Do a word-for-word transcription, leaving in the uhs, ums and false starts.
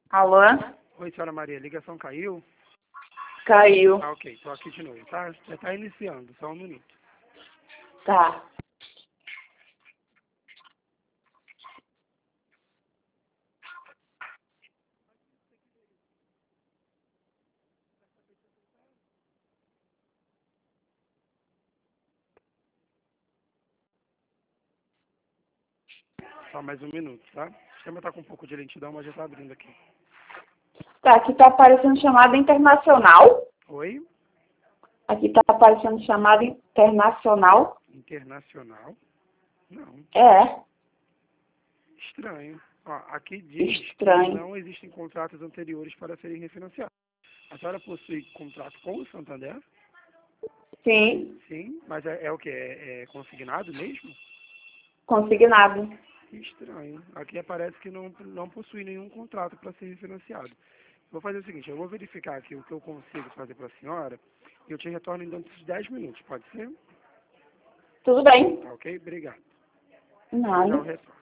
Alô? Oi, senhora Maria, a ligação caiu? Caiu. Ah, ok, tô aqui de novo, tá? Já tá iniciando, só um minuto. Tá. Só mais um minuto, tá? O sistema tá com um pouco de lentidão, mas já tá abrindo aqui. Tá, aqui tá aparecendo chamada internacional. Oi? Aqui tá aparecendo chamada internacional. Internacional? Não. É. Estranho. Ó, aqui diz que Estranho. não existem contratos anteriores para serem refinanciados. A senhora possui contrato com o Santander? Sim. Sim, mas é, é o que? É, é consignado mesmo? Consignado. Que estranho. Aqui aparece que não, não possui nenhum contrato para ser refinanciado. Vou fazer o seguinte, eu vou verificar aqui o que eu consigo fazer para a senhora e eu te retorno em dentro de dez minutos, pode ser? Tudo bem. Tá ok? Obrigado. Já já eu Nada. retorno.